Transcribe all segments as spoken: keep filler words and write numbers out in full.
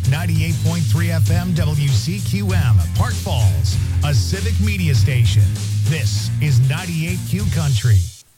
ninety-eight point three F M W C Q M, Park Falls, a civic media station. This is ninety-eight Q Country.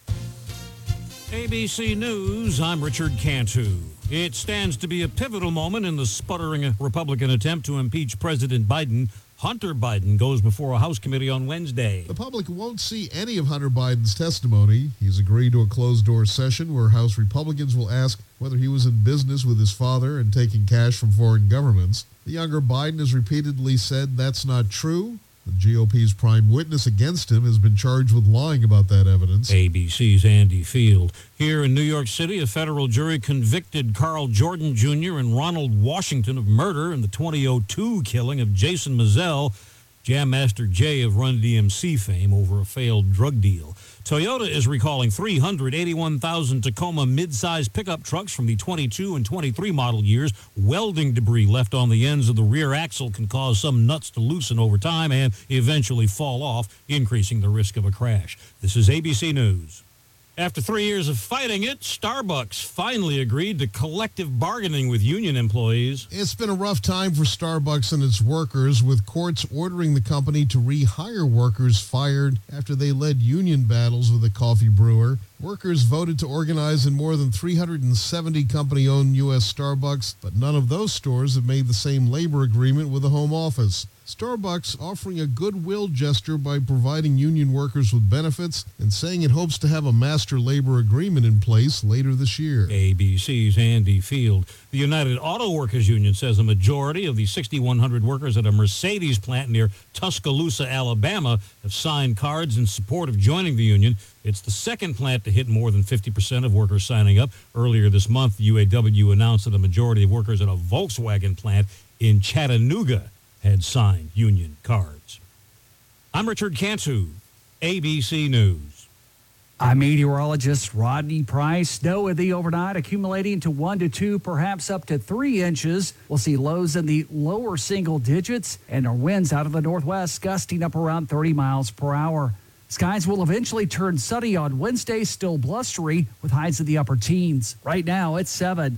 A B C News, I'm Richard Cantu. It stands to be a pivotal moment in the sputtering Republican attempt to impeach President Biden. Hunter Biden goes before a House committee on Wednesday. The public won't see any of Hunter Biden's testimony. He's agreed to a closed-door session where House Republicans will ask whether he was in business with his father and taking cash from foreign governments. The younger Biden has repeatedly said that's not true. The G O P's prime witness against him has been charged with lying about that evidence. A B C's Andy Field. Here in New York City, a federal jury convicted Carl Jordan Junior and Ronald Washington of murder in the twenty oh two killing of Jason Mizell, Jam Master Jay of Run D M C fame, over a failed drug deal. Toyota is recalling three hundred eighty-one thousand Tacoma mid-size pickup trucks from the twenty-two and twenty-three model years. Welding debris left on the ends of the rear axle can cause some nuts to loosen over time and eventually fall off, increasing the risk of a crash. This is A B C News. After three years of fighting it, Starbucks finally agreed to collective bargaining with union employees. It's been a rough time for Starbucks and its workers, with courts ordering the company to rehire workers fired after they led union battles with a coffee brewer. Workers voted to organize in more than three hundred seventy company-owned U S Starbucks, but none of those stores have made the same labor agreement with the home office. Starbucks offering a goodwill gesture by providing union workers with benefits and saying it hopes to have a master labor agreement in place later this year. A B C's Andy Field. The United Auto Workers Union says a majority of the six thousand one hundred workers at a Mercedes plant near Tuscaloosa, Alabama, have signed cards in support of joining the union. It's the second plant to hit more than fifty percent of workers signing up. Earlier this month, the U A W announced that a majority of workers at a Volkswagen plant in Chattanooga had signed union cards. I'm Richard Cantu, A B C News. I'm meteorologist Rodney Price. Snow in the overnight accumulating to one to two, perhaps up to three inches. We'll see lows in the lower single digits, and our winds out of the northwest gusting up around thirty miles per hour. Skies will eventually turn sunny on Wednesday, still blustery with highs in the upper teens. Right now, it's seven.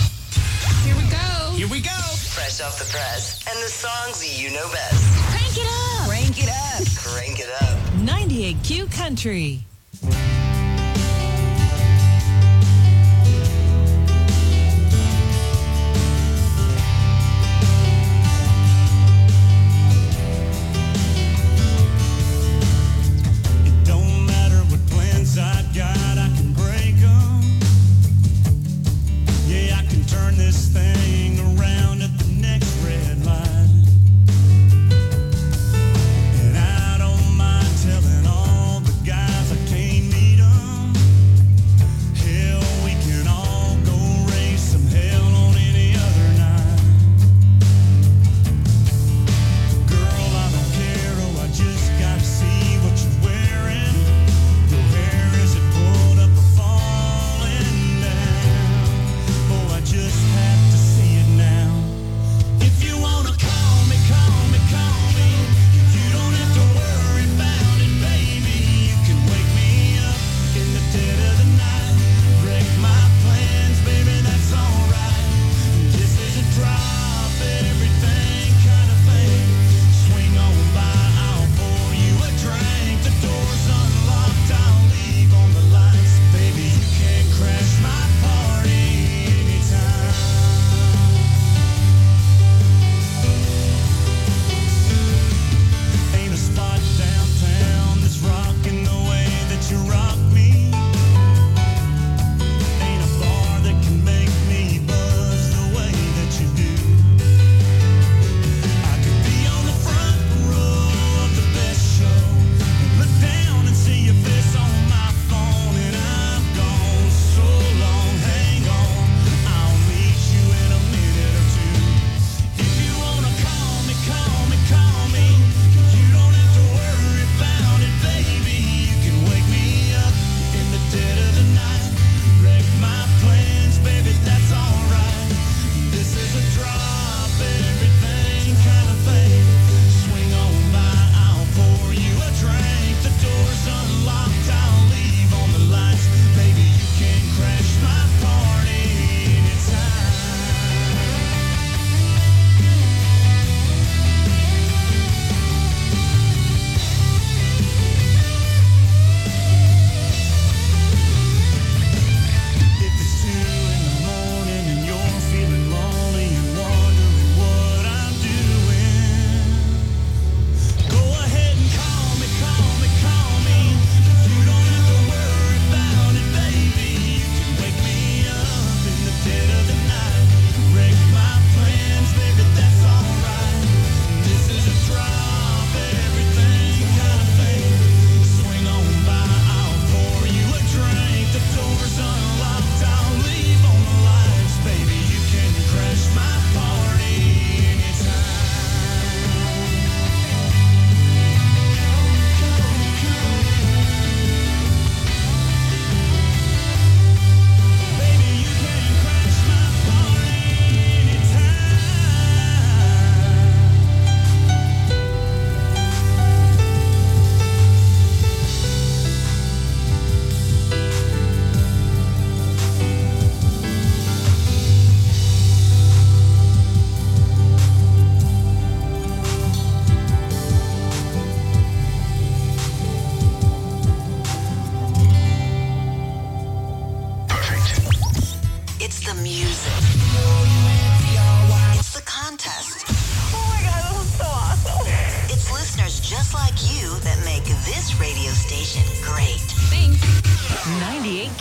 Here we go. Here we go. Fresh off the press and the songs you know best. Crank it up. Crank it up. Crank it up. ninety-eight Q Country. It don't matter what plans I've got, I can break them. Yeah, I can turn this thing around at the next red light. And I don't mind telling all the guys I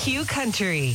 Q Country.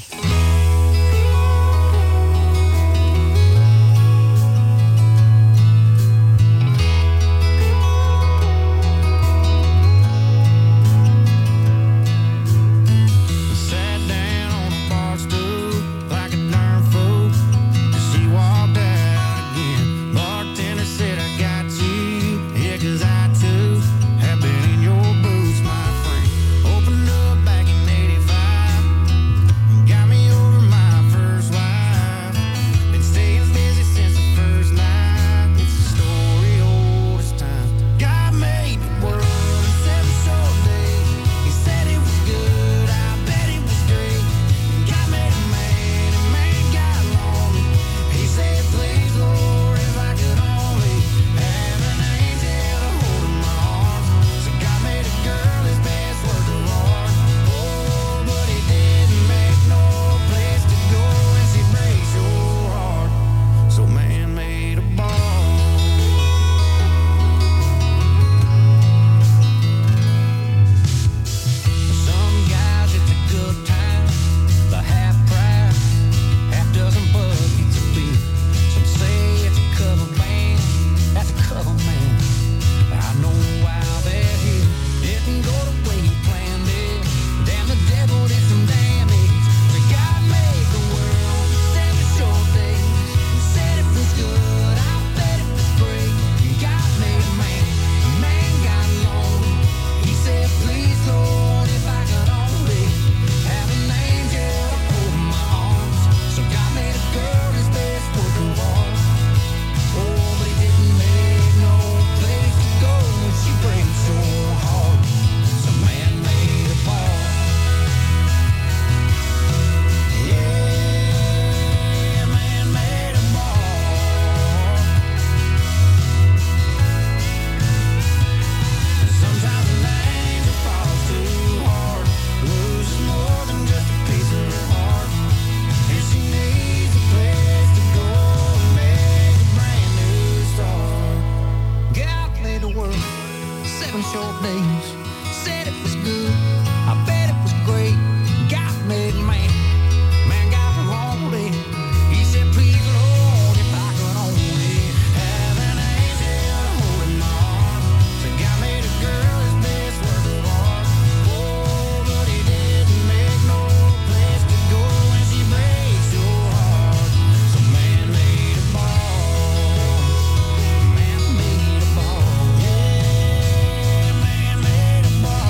Sat down on a bar stool like a darn fool till she walked out again. Bartender said, I got you, yeah, 'cause I too have been in your boots, my friend. Opened up back in eighty-five, got me over my first wife. Been staying busy since the first night. It's a story old as time. God made the world in seven short days. He said it was good, I bet it was great. God made a man, and man got lonely. He said, please, Lord, if I could only have an angel to hold in my arms. So God made a girl his best work of art. Oh, but he didn't make no place to go, and she breaks your heart. So man made a ball. Some guys it's a good time, the half price, half dozen buckets of beer. Some say it's a cover band, that's a cover man. I know why they're here. Didn't go the way you planned it. Damn, the devil did some damage. So God made the world in seven short days. He said it was good, I bet it was great. God made a man, a man got lonely. He said, please, Lord, if I could only have an angel to hold in my arms. So God made a girl his best work of art. Oh, but he didn't make no place to go when she breaks your heart. So man made a ball. Yeah, man made a ball. Sometimes an angel falls too hard, loses more than just a piece of her heart, and she needs a place to go and make a brand new start. God made the world seven short days. Said it was good, I bet it was great. God made man, man got lonely. He said, please, Lord, if I could only have an angel to hold in my arms. So God made a girl his best work of art. Oh, but he didn't make no place to go when she breaks your heart. So man made a ball. Man made a ball. Yeah, man made a ball.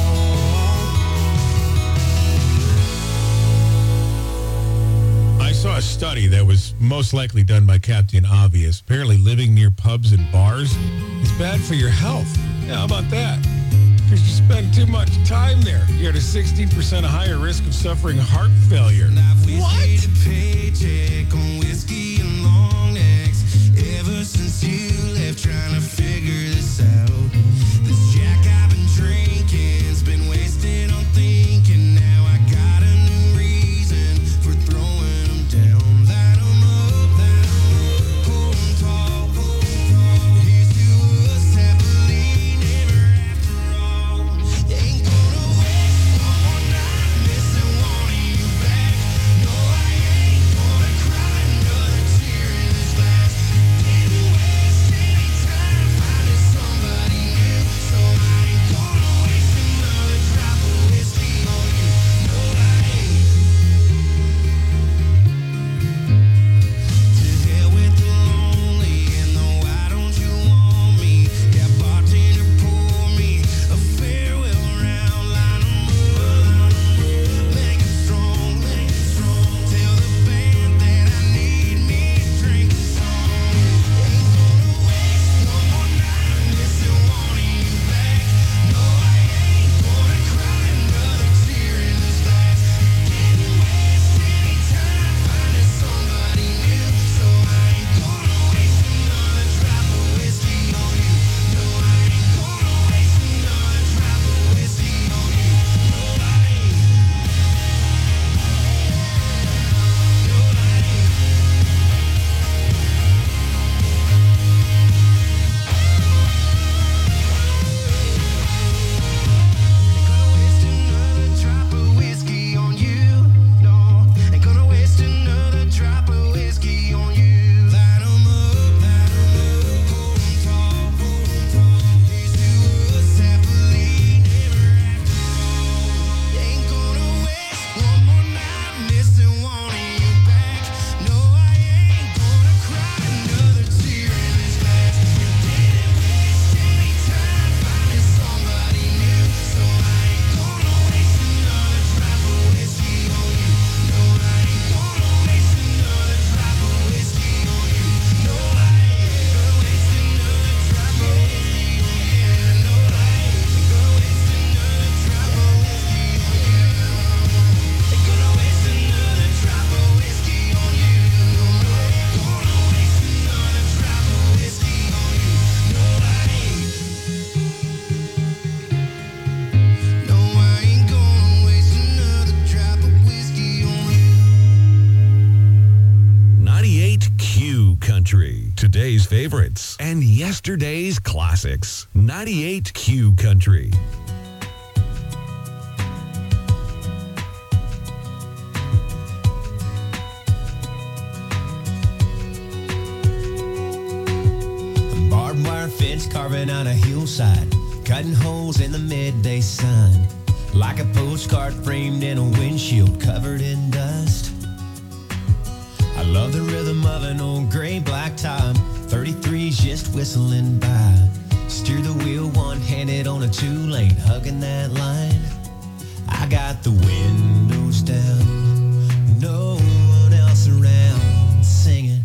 I saw a study that was most likely done by Captain Obvious. Apparently living near pubs and bars is bad for your health. Yeah, how about that? Because you spend too much time there. You're at a sixteen percent higher risk of suffering heart failure. What? Paycheck on whiskey and long necks. Ever since you left, trying to figure this out. This Jack I've been drinking's been wasted on thinking. Now I got a new reason for throwing them down. Light 'em up, light 'em up, hold 'em tall, hold 'em tall. Here's to us happily, never after all. Ain't gonna waste one more night missing one of you back. No, I ain't gonna cry another tear in this glass. Didn't waste today's favorites and yesterday's classics. ninety-eight Q Country. Barbed wire fence carving on a hillside, cutting holes in the midday sun, like a postcard framed in a windshield covered in dust. I love the rhythm of an old gray blacktop, thirty-threes just whistling by. Steer the wheel one-handed on a two-lane, hugging that line. I got the windows down, no one else around, singing.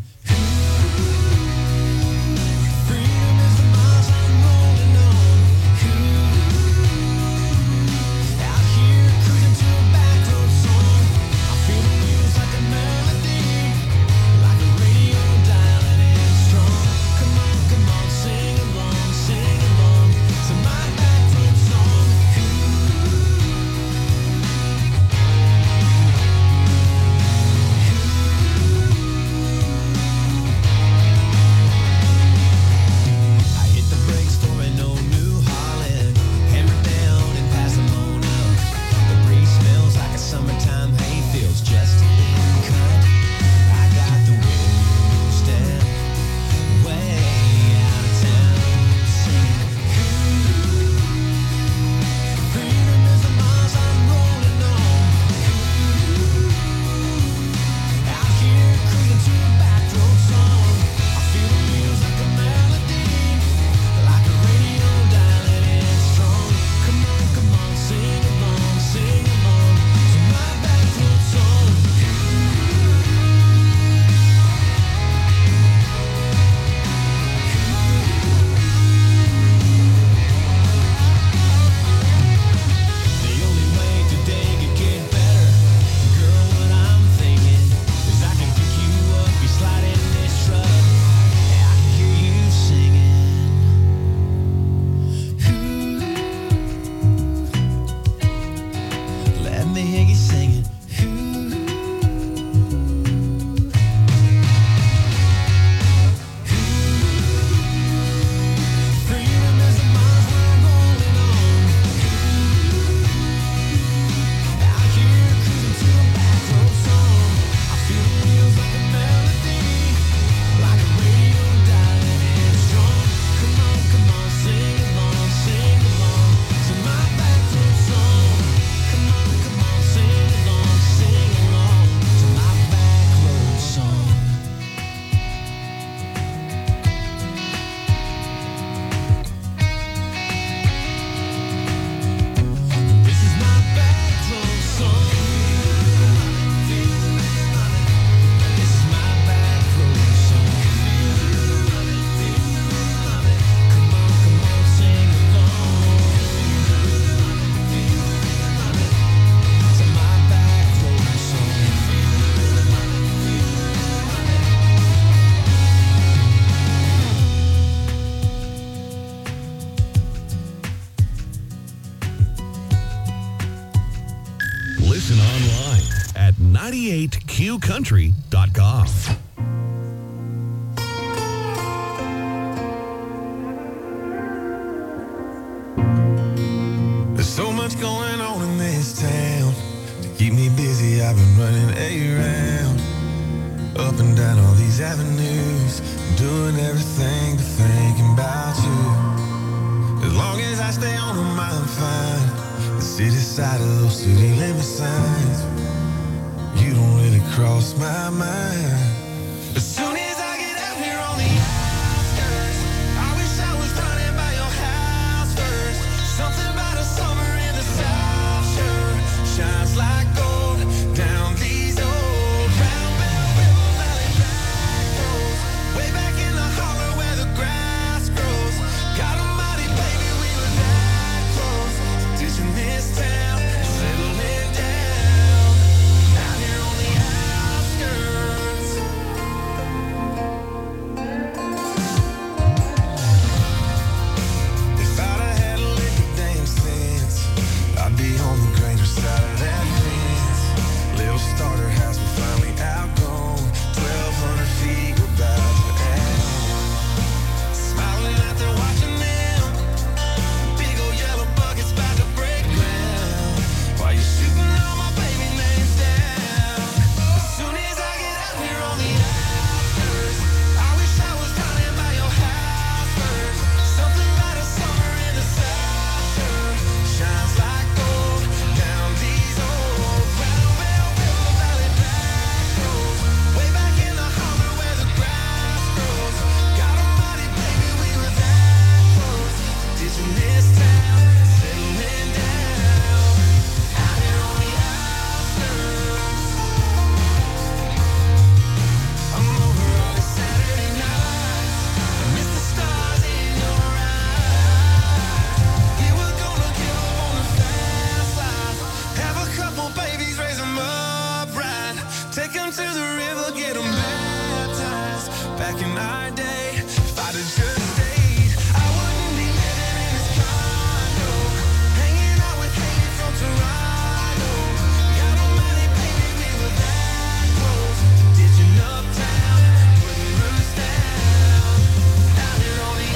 Listen online at ninety-eight Q country dot com. There's so much going on in this town. To keep me busy, I've been running around, up and down all these avenues, doing everything but thinking about you. As long as I stay on them, I'm fine. The city side of those city limit signs, you don't really cross my mind. As soon as I get out here on the outskirts, I wish I was running by your house first. Something about a summer in the South Shore shines like gold down these old round bell river valley back roads, way back in the holler where the grass grows. God almighty, baby, we were that close to ditching this town, settling down out here on the outskirts. them to the river, get them baptized. Back in my day, if I'd have just stayed, I wouldn't be living in this condo, hanging out with ladies from Toronto. Got my money painted, we were that close, ditching uptown, putting roots down, out here on the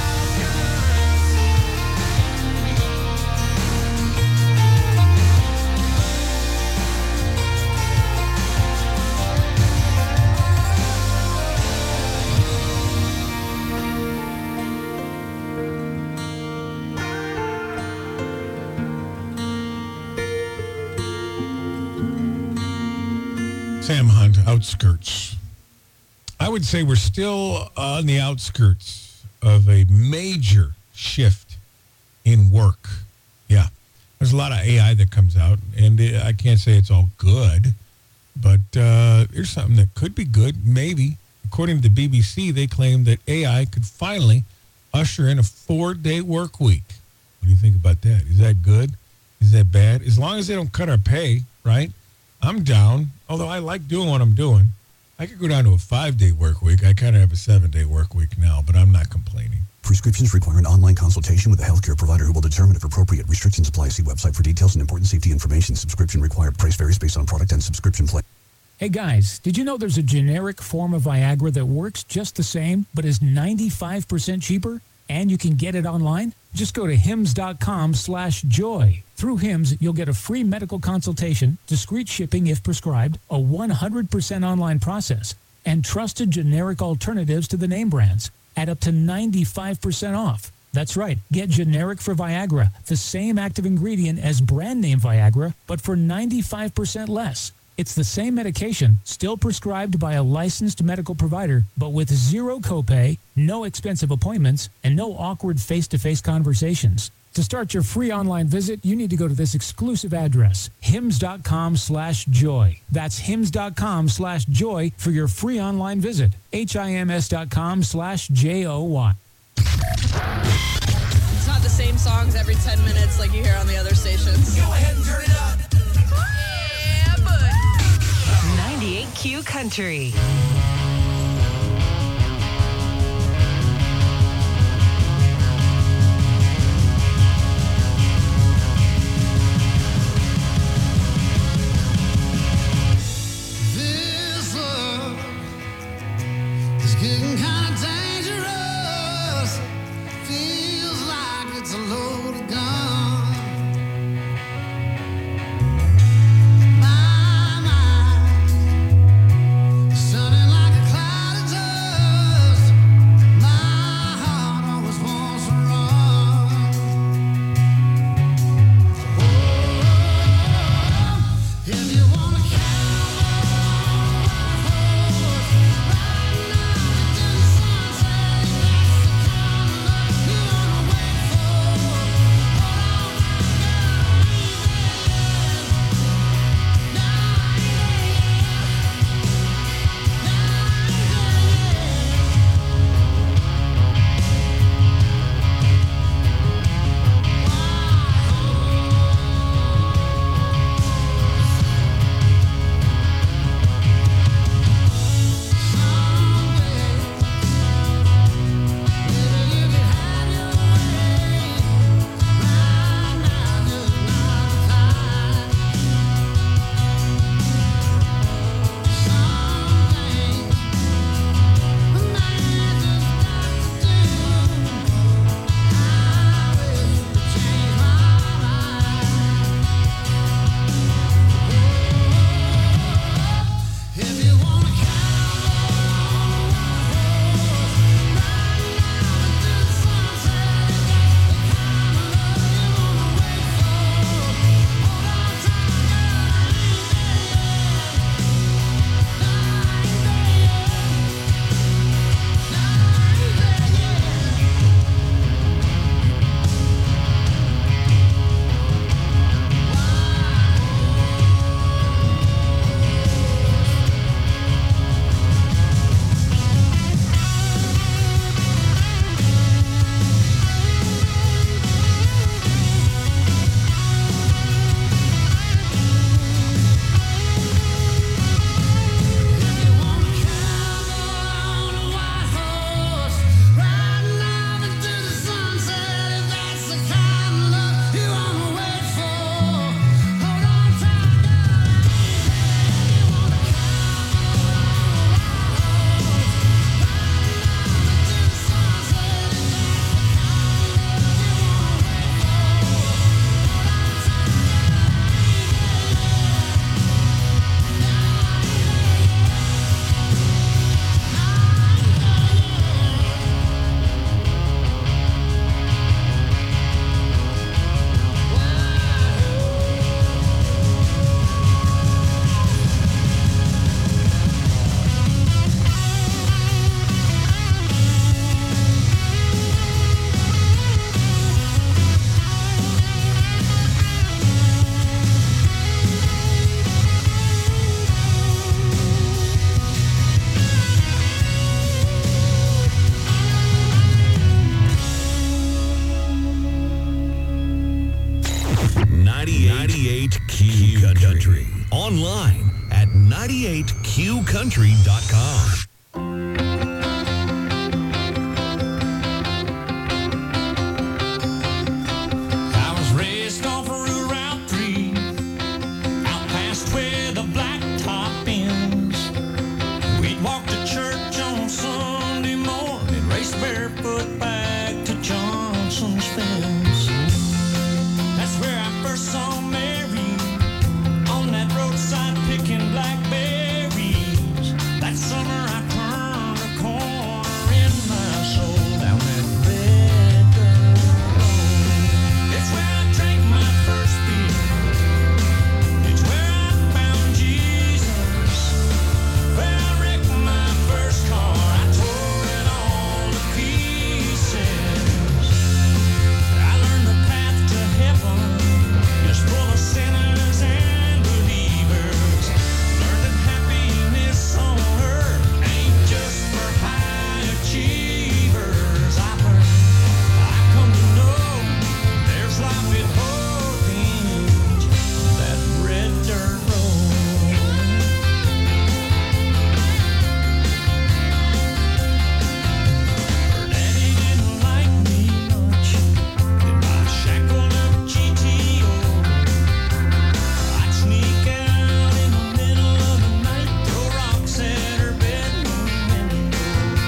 Sam Hunt, Outskirts. I would say we're still on the outskirts of a major shift in work. Yeah. There's a lot of A I that comes out, and I can't say it's all good, but uh, there's something that could be good, maybe. According to the B B C, they claim that A I could finally usher in a four-day work week. What do you think about that? Is that good? Is that bad? As long as they don't cut our pay, right? I'm down, although I like doing what I'm doing. I could go down to a five-day work week. I kind of have a seven-day work week now, but I'm not complaining. Prescriptions require an online consultation with a healthcare provider who will determine if appropriate. Restrictions apply. See website for details and important safety information. Subscription required. Price varies based on product and subscription plan. Hey guys, did you know there's a generic form of Viagra that works just the same, but is ninety-five percent cheaper? And you can get it online? Just go to hims.com slash joy. Through Hims, you'll get a free medical consultation, discreet shipping if prescribed, a one hundred percent online process, and trusted generic alternatives to the name brands at up to ninety-five percent off. That's right. Get generic for Viagra, the same active ingredient as brand name Viagra, but for ninety-five percent less. It's the same medication, still prescribed by a licensed medical provider, but with zero copay, no expensive appointments, and no awkward face-to-face conversations. To start your free online visit, you need to go to this exclusive address, hims.com slash joy. That's hims.com slash joy for your free online visit. H-I-M-S.com slash J-O-Y. It's not the same songs every ten minutes like you hear on the other stations. Go ahead and turn it up. Yeah, bud. ninety-eight Q Country. This love is getting kind of dangerous. Feels like it's a loaded gun. My mind is sounding like Country. Online at ninety-eight Q country dot com. I was raised off of Route three, out past where the blacktop ends. We'd walk to church on Sunday morning, race barefoot back to Johnson's fence. That's where I first saw Mary, on that roadside picking blackberries. That summer I turned a corner in my soul down that red dirt road. It's where I drank my first beer. It's where I found Jesus. Where I wrecked my first car. I tore it all to pieces. I learned the path to heaven is full of sinners and believers. Learned that happiness on earth ain't just for high achievers. I learned, I come to know there's life at both ends of that red dirt road. Her daddy didn't like me much in my shackled up G T O. I'd sneak out in the middle of the night, throw rocks at her bedroom window.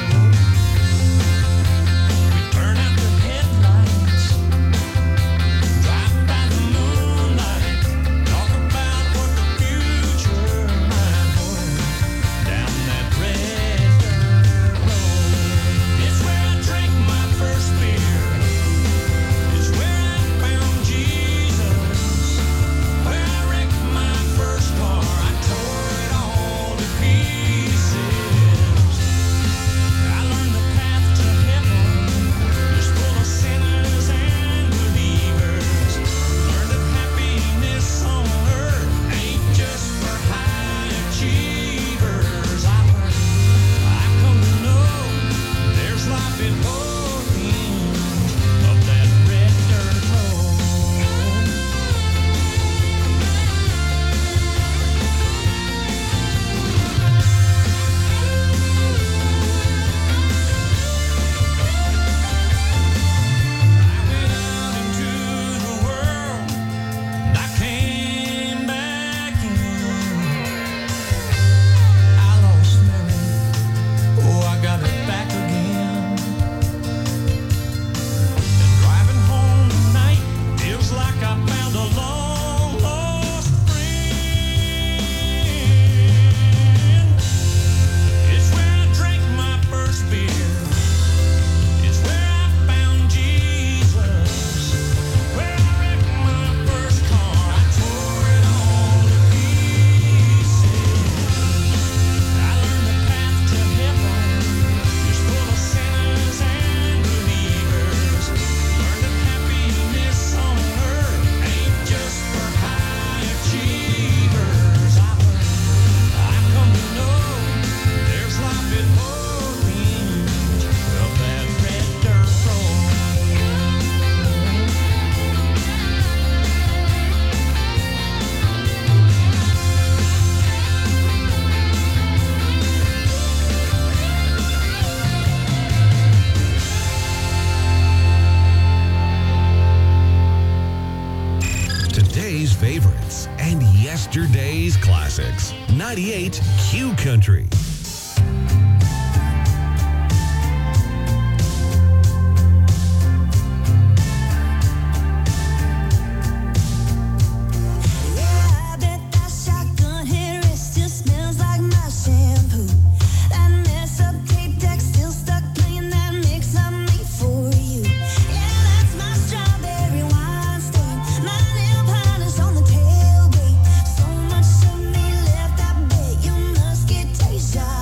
We'd turn out the headlights, drive by the moonlight, talk about what the future might hold down that red dirt road. It's where I drank my first beer. It's where I found Jesus. Where I wrecked my first car. I tore it all to pieces. I learned the path to heaven is full of sinners and believers. Learned that happiness on earth ain't just for high achievers. I learned, I come to know there's life at both ends of that red dirt road. I went out into the world and I came back in. I lost Mary, oh I got her back again. And driving home tonight feels like I found a long lost friend. It's where I drank my first beer. It's where I found Jesus. Where I wrecked my first car. I tore it all to pieces. I learned the path to heaven is full of sinners and believers. Learned that happiness on earth ain't just for high achievers. I learned, I come to know there's life at both ends of that red dirt road. Today's favorites and yesterday's classics. ninety-eight Q Country. I bet that shotgun hair it still smells like my shampoo. That mess up tape deck still stuck playing that mix I made for you. Yeah, that's my strawberry wine stain. My nail polish on the tailgate. So much of me left, I bet you must get deja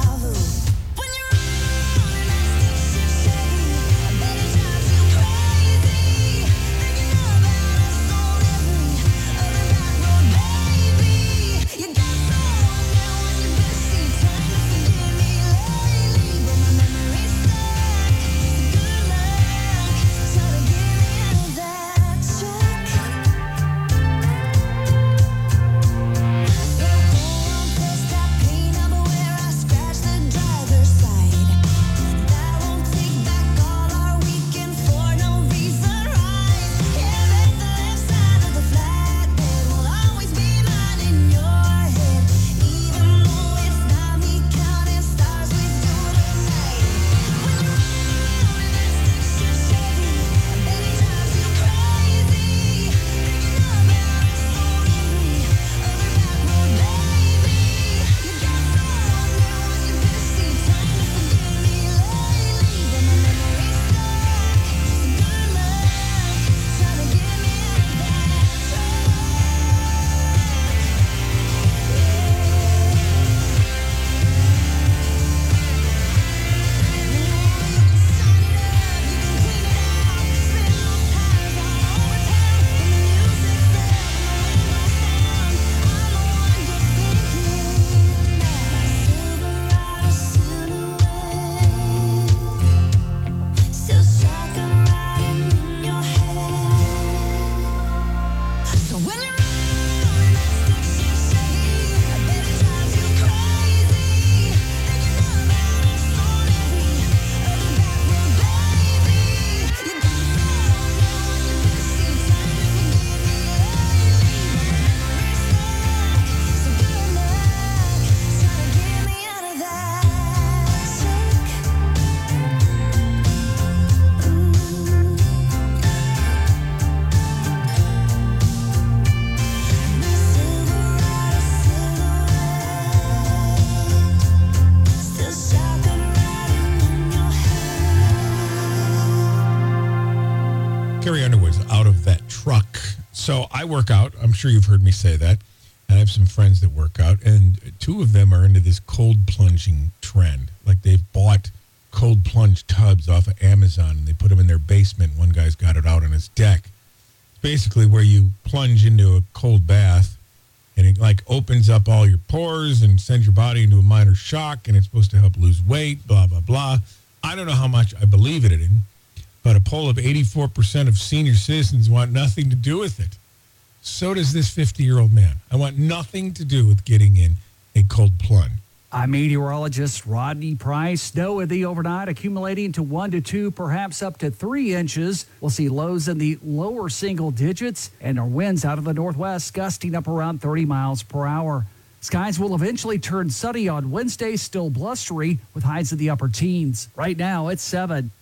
I work out. I'm sure you've heard me say that. And I have some friends that work out, and two of them are into this cold plunging trend. Like they've bought cold plunge tubs off of Amazon, and they put them in their basement. One guy's got it out on his deck. It's basically where you plunge into a cold bath, and it like opens up all your pores and sends your body into a minor shock, and it's supposed to help lose weight, blah, blah, blah. I don't know how much I believe it in, but a poll of eighty-four percent of senior citizens want nothing to do with it. So does this fifty-year-old man. I want nothing to do with getting in a cold plunge. I'm meteorologist Rodney Price. Snow in the overnight accumulating to one to two, perhaps up to three inches. We'll see lows in the lower single digits, and our winds out of the northwest gusting up around thirty miles per hour. Skies will eventually turn sunny on Wednesday, still blustery with highs in the upper teens. Right now, it's seven.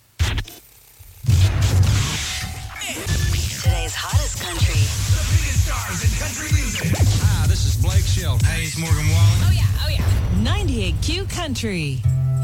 Today's hottest country. The biggest stars in country music. Hi, this is Blake Shelton. Hey, it's Morgan Wallen. Oh, yeah, oh, yeah. ninety-eight Q Country.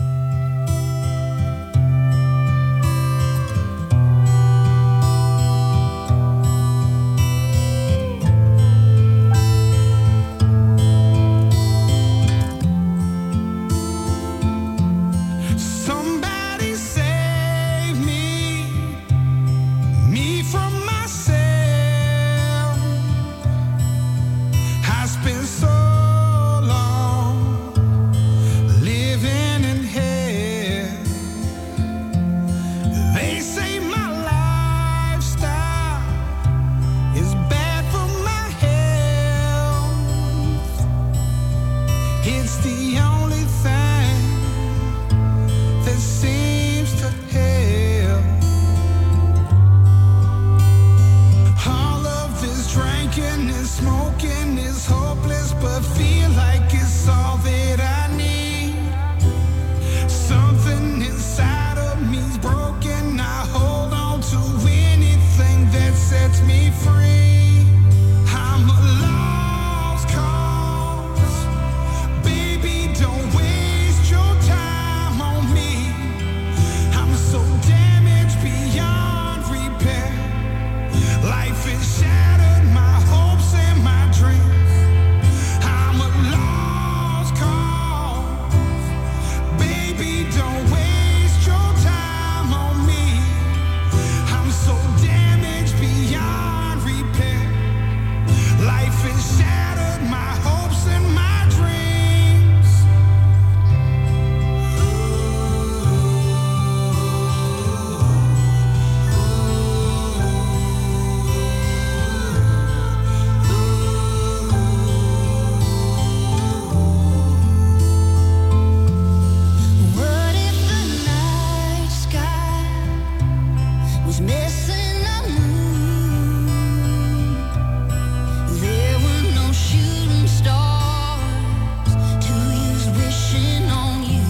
Somebody save me, me from myself. I spent so long living in hell. They say my lifestyle is bad for my health. It's the only thing that seems to help. All of this drinking and smoking is hopeless, but feel like it's all that I need. Something inside of me's broken. I hold on to anything that sets me free. I'm a lost cause. Baby, don't waste your time on me. I'm so damaged beyond repair. Life has shattered my hopes and my dreams. I'm a lost cause. Baby, don't waste your time on me. I'm so damaged beyond repair. Life has shattered my hopes and my dreams. What if the night sky was missing a moon? There were no shooting stars to use wishing on you.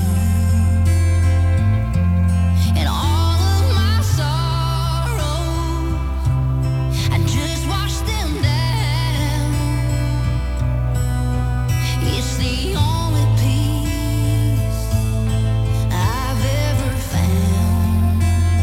And all of my sorrows, I just washed them down. It's the only peace I've ever found.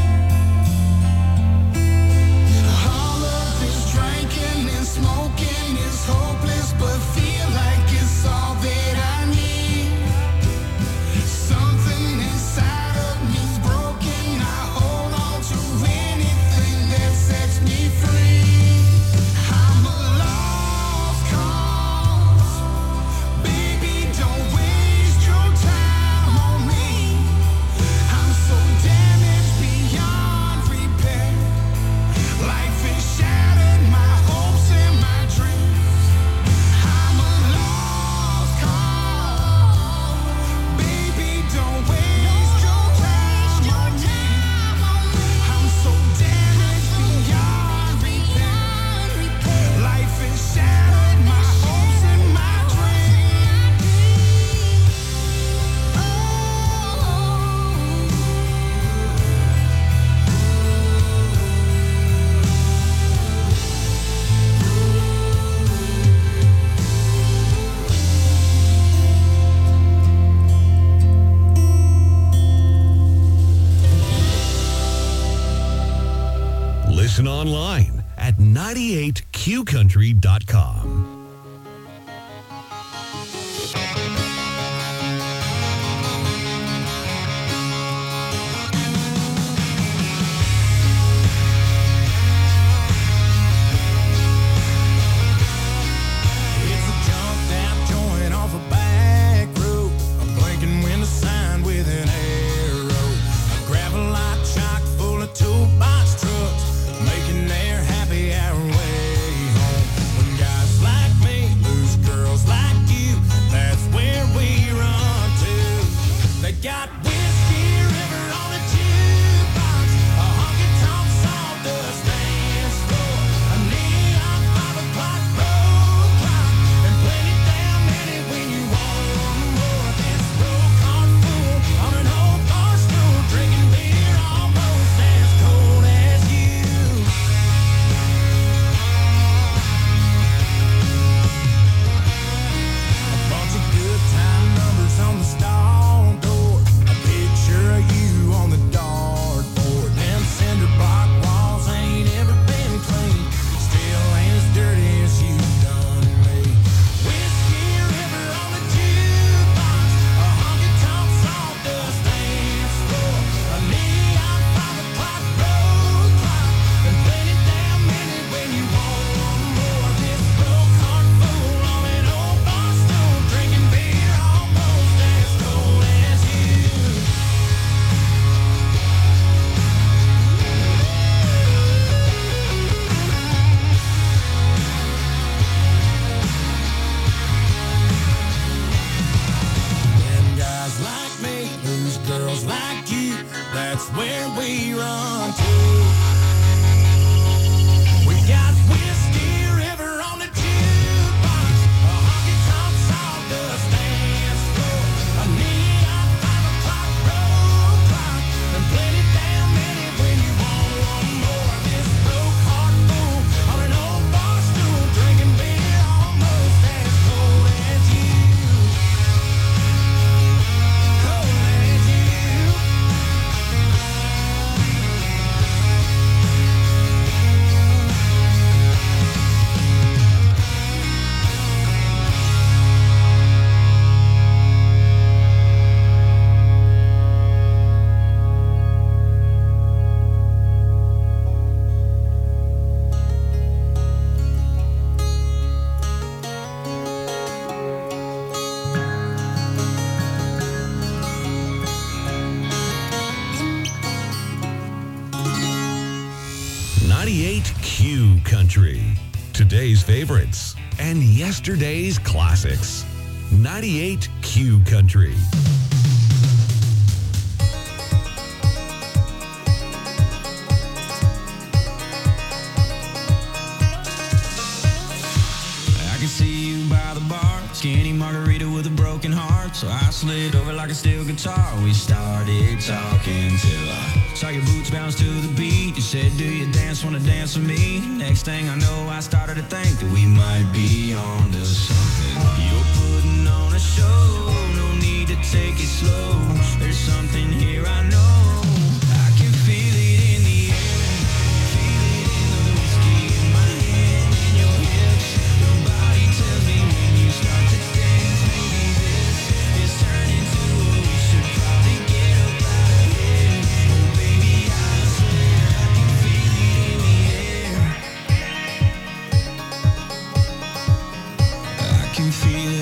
All of this drinking and smoking is hopeless, but feel like it's all that I need. Something inside of me's broken. I hold on to anything that sets me free. I'm a lost cause. Baby, don't waste your time on me. I'm so damaged beyond repair. Life has shattered my hopes and my dreams. I'm a lost cause. Baby, don't waste your time on me. I'm so damaged beyond repair. Life has shattered my hopes and my dreams. Listen online at ninety-eight Q Q country dot com. It's a jumped out joint off a back road. A blinking window sign with an arrow. A gravel lot chock full of toolbox trucks, making their happy hour way home. When guys like me lose girls like you, that's where we run to. They got Whiskey River on the jukebox, a honky-tonk sawdust dance floor, a neon five o'clock road clock, and plenty damn many when you want more. This road car full on an old bar stool, drinking beer almost as cold as you. A bunch of good time numbers on the stall door, a picture of you on the dartboard. Them cinder block walls ain't ever been clean, still ain't as dirty as you done me. Whiskey River on the jukebox, a honky-tonk sawdust dance floor, a neon five o'clock road clock, and plenty damn many when you want more. This road car full on an old bar stool, drinking beer almost as cold as you. Them guys like me lose girls like you, that's where we run to. We got Whiskey River on the jukebox, a honky-tonk sawdust dance floor, a neon five o'clock road clock, and plenty damn many when you want more. This road car full on an old bar stool, drinking beer almost as cold as you. Cold as you. ninety-eight Q Country. Today's favorites and yesterday's classics. ninety-eight Q Country. I can see you by the bar, skinny margarita with a broken heart. So I slid over like a steel guitar. We started talking till I saw your boots bounce to the beat. You said, do you dance, wanna dance with me? Next thing I know, I started to think that we might be on to something. You're putting on a show, no need to take it slow. There's something here I know. I can feel it in the air, feel it in the whiskey in my hand, in your hips. Your body tells me when you start to dance, maybe this is turning to what we should probably get up out of here. Oh baby, I swear I can feel it in the air. I can feel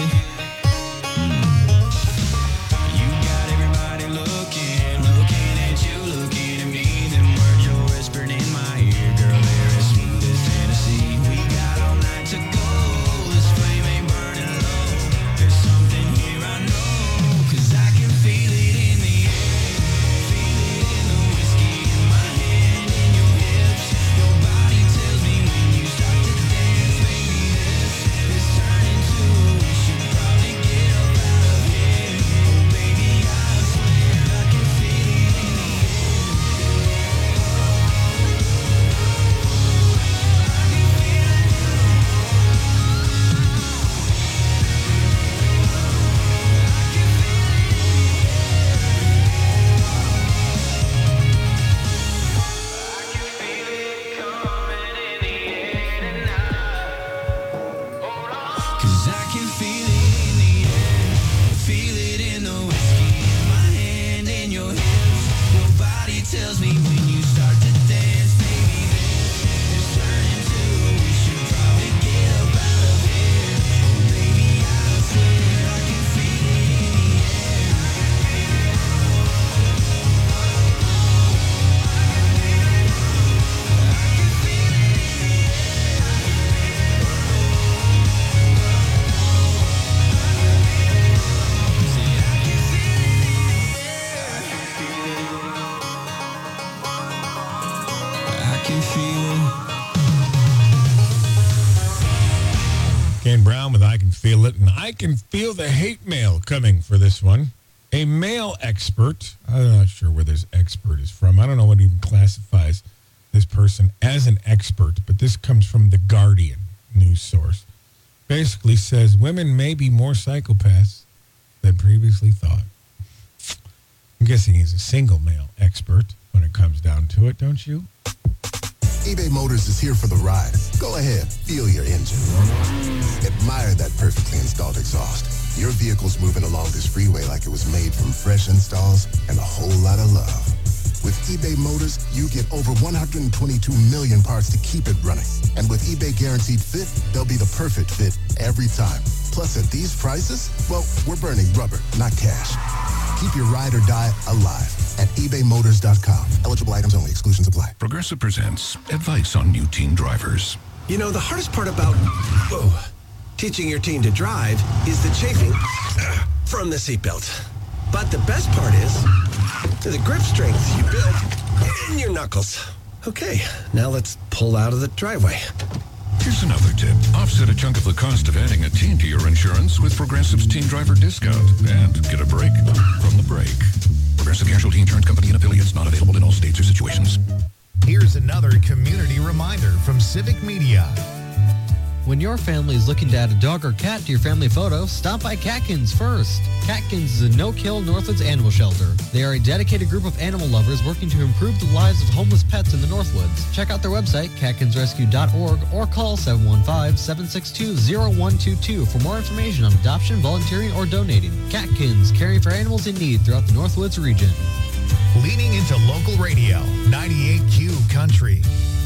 feel it, and I can feel the hate mail coming for this one. A male expert, I'm not sure where this expert is from. I don't know what even classifies this person as an expert, but this comes from The Guardian news source. Basically says women may be more psychopaths than previously thought. I'm guessing he's a single male expert when it comes down to it, don't you? eBay Motors is here for the ride. Go ahead, feel your engine. Admire that perfectly installed exhaust. Your vehicle's moving along this freeway like it was made from fresh installs and a whole lot of love. With eBay Motors, you get over one hundred twenty-two million parts to keep it running. And with eBay Guaranteed Fit, they'll be the perfect fit every time. Plus, at these prices, well, we're burning rubber, not cash. Keep your ride or die alive at ebay motors dot com. Eligible items only. Exclusions apply. Progressive presents advice on new teen drivers. You know, the hardest part about whoa, teaching your teen to drive is the chafing from the seatbelt. But the best part is the grip strength you build in your knuckles. Okay, now let's pull out of the driveway. Here's another tip. Offset a chunk of the cost of adding a teen to your insurance with Progressive's Teen Driver Discount and get a break from the break. Progressive Casualty Insurance Company and affiliates, not available in all states or situations. Here's another community reminder from Civic Media. When your family is looking to add a dog or cat to your family photo, stop by Catkins first. Catkins is a no-kill Northwoods animal shelter. They are a dedicated group of animal lovers working to improve the lives of homeless pets in the Northwoods. Check out their website, catkins rescue dot org, or call seven one five, seven six two, zero one two two for more information on adoption, volunteering, or donating. Catkins, caring for animals in need throughout the Northwoods region. Leaning into local radio, ninety-eight Q Country.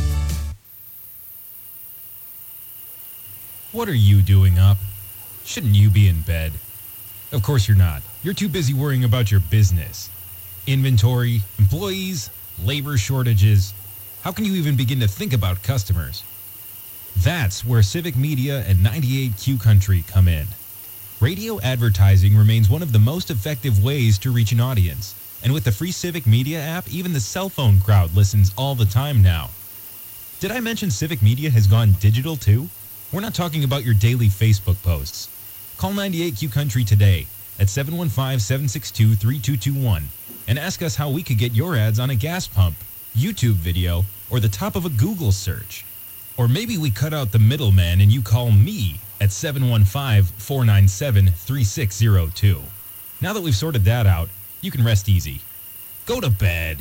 What are you doing up? Shouldn't you be in bed? Of course you're not. You're too busy worrying about your business. Inventory, employees, labor shortages. How can you even begin to think about customers? That's where Civic Media and ninety-eight Q Country come in. Radio advertising remains one of the most effective ways to reach an audience. And with the free Civic Media app, even the cell phone crowd listens all the time now. Did I mention Civic Media has gone digital too? We're not talking about your daily Facebook posts. Call ninety-eight Q Country today at seven one five, seven six two, three two two one and ask us how we could get your ads on a gas pump, YouTube video, or the top of a Google search. Or maybe we cut out the middleman and you call me at seven one five, four nine seven, three six zero two. Now that we've sorted that out, you can rest easy. Go to bed.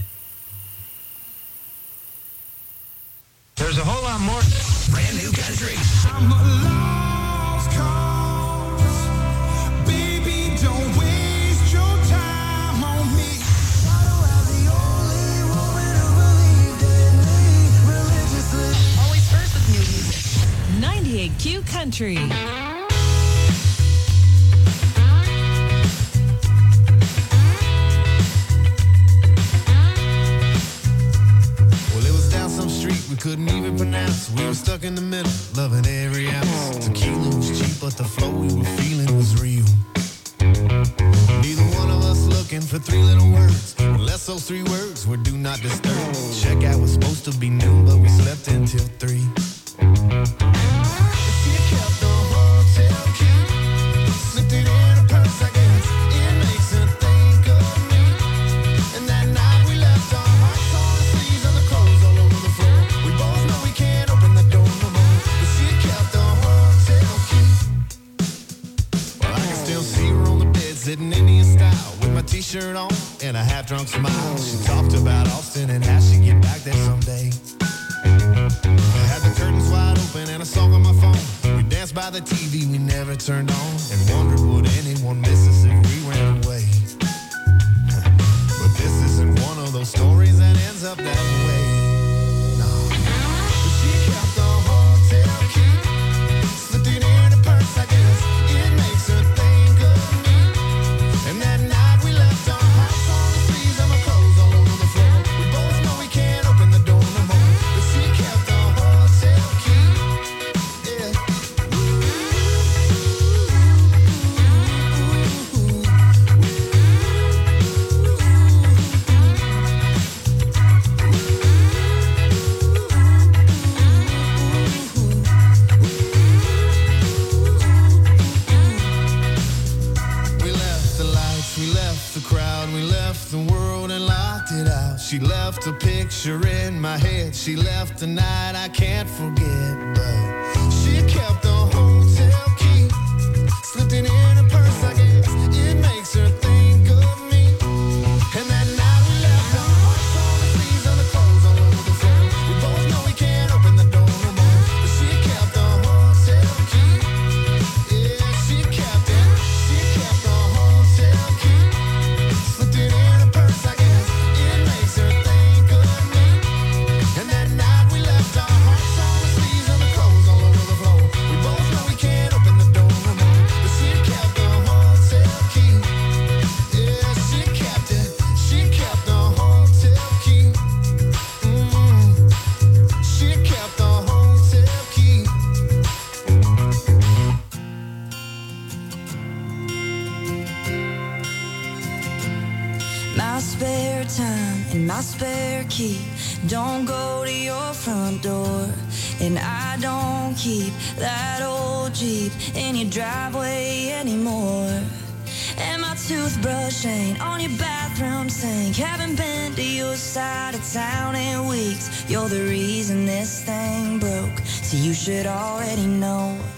There's a whole lot more. Brand new country. I'm a lost cause. Baby, don't waste your time on me. I'm the only woman who believed in me religiously. Always first with new music. ninety-eight Q Country. We couldn't even pronounce. We were stuck in the middle, loving every ounce. Tequila was cheap, but the flow we were feeling was real. Neither one of us looking for three little words, unless those three words were do not disturb. Checkout was supposed to be noon, but we slept until three. She kept the hotel key, slipped it in her purse, I guess. It makes her think of me. And that night we left our hearts on the sleeves of the clothes all over the floor. We both know we can't open the door no more, but she kept the hotel key. Well, I can still see her on the bed, sitting Indian style, with my t-shirt on and a half-drunk smile. She talked about Austin and how she'd get back there someday. I had the curtains wide open and a song on my phone. We danced by the T V we never turned on and wondered would anyone miss us if we ran away. But this isn't one of those stories that ends up that way. No. But she kept the hotel key, slipped it in her purse, I guess. It makes her think of me. And that night we left our hearts on the sleeves of our clothes all over the floor. We both know we can't open the door no more, but she kept the hotel key. Yeah. the crowd, we left the world and locked it out. She left a picture in my head. She left a night I can't forget. But she kept the hotel key, slipped it in her purse, I guess. It makes her think of me. And that night we left our hearts on the sleeves and the clothes all over the floor. We both know we can't open the door no more. But she kept the hotel key. Yeah, she kept it. She kept the hotel key. Slipped it in her purse, I guess. It makes her think of me. And that night we left our hearts on the sleeves and the clothes all over the floor. We both know we can't open the door no more. But she kept the hotel key. Yeah, she kept it. She kept the hotel key. Mm. She kept the hotel key. My spare time and my spare key don't go to your front door. And I don't keep that old Jeep in your driveway anymore. And my toothbrush ain't on your bathroom sink. Haven't been to your side of town in weeks. You're the reason this thing broke, so you should already know.